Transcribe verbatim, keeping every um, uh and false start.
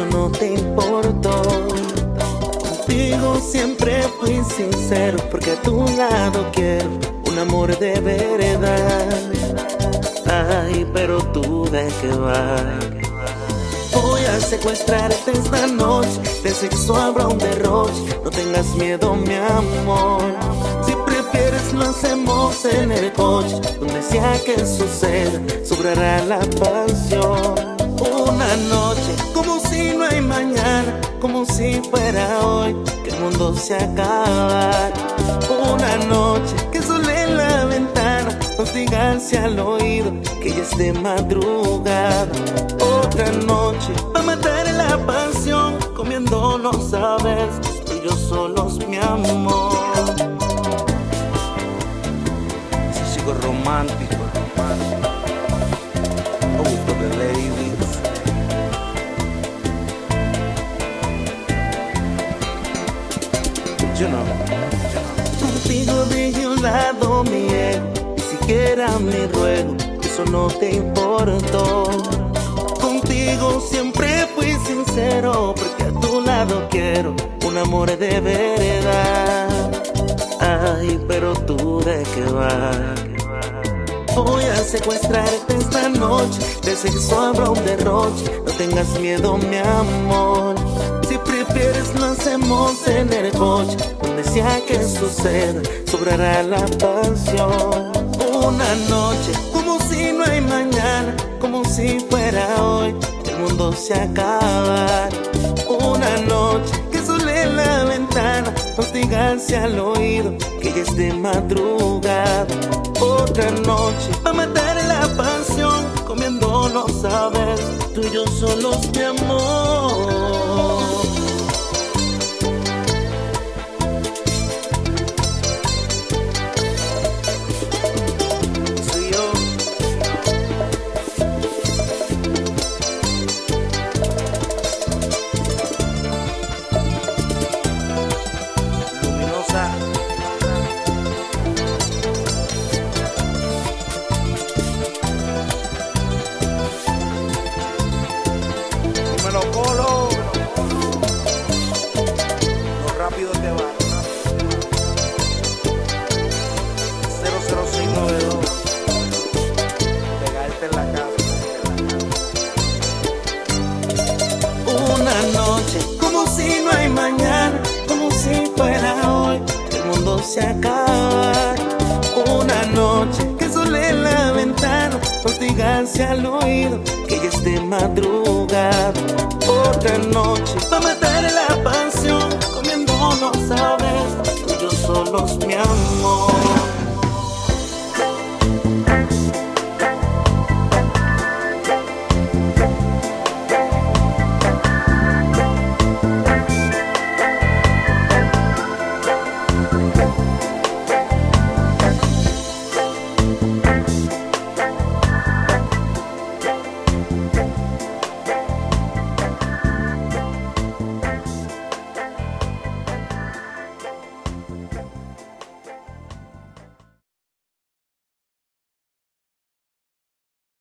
eso no te importó. Contigo siempre fui sincero, porque a tu lado quiero un amor de verdad. Ay, pero tú de qué vas. Voy a secuestrarte esta noche, de sexo habrá un derroche. No tengas miedo, mi amor. Si prefieres lo hacemos en el coche, donde sea que suceda, sobrará la pasión. Una noche como si no hay mañana, como si fuera hoy que el mundo se acaba. Una noche que sol en la ventana nos diga hacia al oído que ya es de madrugada. Otra noche para matar la pasión, comiéndonos a besos, tú y yo solos, mi amor. Ese chico romántico, oh, for the ladies. You know, contigo dejé a un lado mi ego, ni siquiera mi ruego, eso no te importó. Contigo siempre fui sincero, porque a tu lado quiero un amor de verdad. Ay, pero tú de qué vas. Voy a secuestrarte esta noche, de sexo habrá un derroche. No tengas miedo, mi amor. Si prefieres lo hacemos en el coche, donde sea que suceda, sobrará la pasión. Una noche como si no hay mañana, como si fuera hoy que el mundo se acaba. Una noche que sol en la ventana nos diga hacia al oído que ya es de madrugada. Otra noche para matar la pasión, comiéndonos a besos, tú y yo solos, mi amor. Colo, lo rápido que va. Cero cero seis nueve dos, pegarte en la casa. Una noche como si no hay mañana, como si fuera hoy que el mundo se acaba. Una noche que sol en la ventana nos diga hacia al oído que ya es de madrugada. Otra noche para matar la pasión, comiéndonos a besos, tú y yo solos, mi amor.